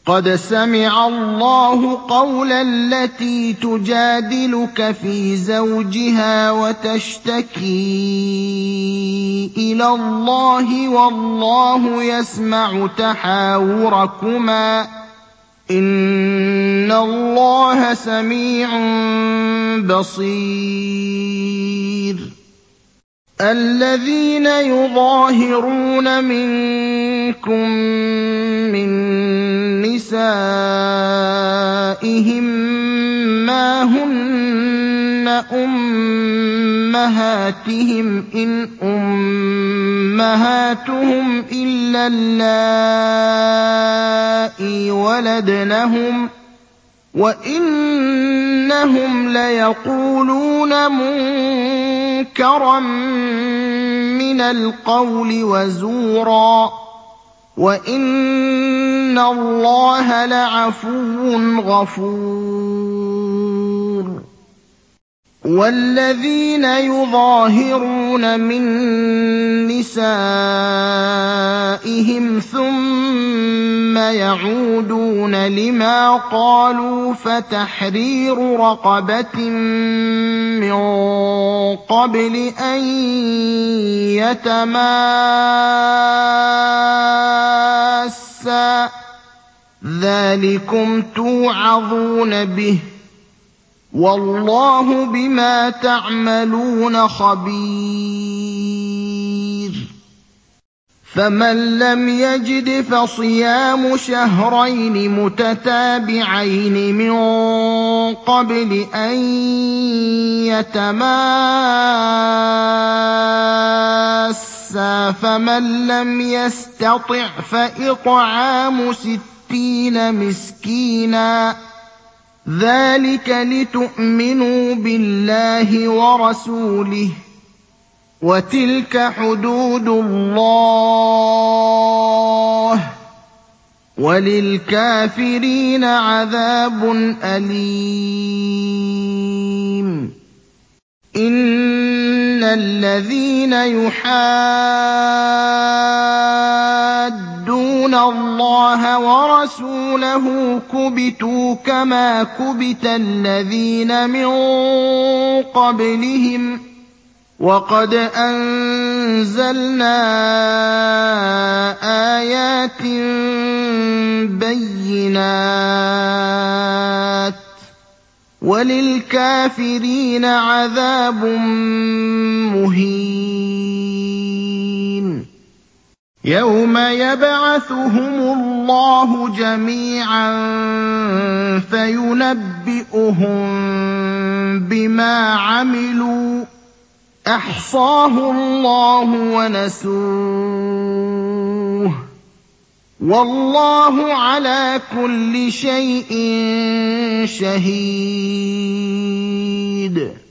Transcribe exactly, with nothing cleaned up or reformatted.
قَدْ سَمِعَ اللَّهُ قَوْلَ الَّتِي تُجَادِلُكَ فِي زَوْجِهَا وَتَشْتَكِي إِلَى اللَّهِ وَاللَّهُ يَسْمَعُ تَحَاوُرَكُمَا ۚ إِنَّ اللَّهَ سَمِيعٌ بَصِيرٌ الَّذِينَ يُظَاهِرُونَ مِنكُم مِّن نِّسَائِهِم مَّا هُنَّ أُمَّهَاتِهِمْ ۖ إِنْ أُمَّهَاتُهُمْ إِلَّا اللَّائِي وَلَدْنَهُمْ ۚ وَإِنَّهُمْ لَيَقُولُونَ مُنكَرًا مِّنَ الْقَوْلِ وَزُورًا ۚ وَإِنَّ اللَّهَ لَعَفُوٌّ غَفُورٌ وَالَّذِينَ يُظَاهِرُونَ مِن نِّسَائِهِمْ ثُمَّ يَعُودُونَ لِمَا قَالُوا فَتَحْرِيرُ رَقَبَةٍ مِّن قَبْلِ أَن يَتَمَاسَّا ۚ ذَٰلِكُمْ تُوعَظُونَ بِهِ ۚ وَاللَّهُ بِمَا تَعْمَلُونَ خَبِيرٌ فَمَن لَّمْ يَجِدْ فَصِيَامُ شَهْرَيْنِ مُتَتَابِعَيْنِ مِن قَبْلِ أَن يَتَمَاسَّا ۖ فَمَن لَّمْ يَسْتَطِعْ فَإِطْعَامُ سِتِّينَ مِسْكِينًا ۚ ذَٰلِكَ لِتُؤْمِنُوا بِاللَّهِ وَرَسُولِهِ ۚ وَتِلْكَ حُدُودُ اللَّهِ ۗ وَلِلْكَافِرِينَ عَذَابٌ أَلِيمٌ إِنَّ الَّذِينَ يُحَادُّونَ اللَّهَ وَرَسُولَهُ كُبِتُوا كَمَا كُبِتَ الَّذِينَ مِن قَبْلِهِمْ ۚ وَقَدْ أَنزَلْنَا آيَاتٍ بَيِّنَاتٍ ۚ وَلِلْكَافِرِينَ عَذَابٌ مُّهِينٌ يَوْمَ يَبْعَثُهُمُ اللَّهُ جَمِيعًا فَيُنَبِّئُهُم بِمَا عَمِلُوا ۚ أَحْصَاهُ اللَّهُ وَنَسُوهُ ۚ وَاللَّهُ عَلَىٰ كُلِّ شَيْءٍ شَهِيدٌ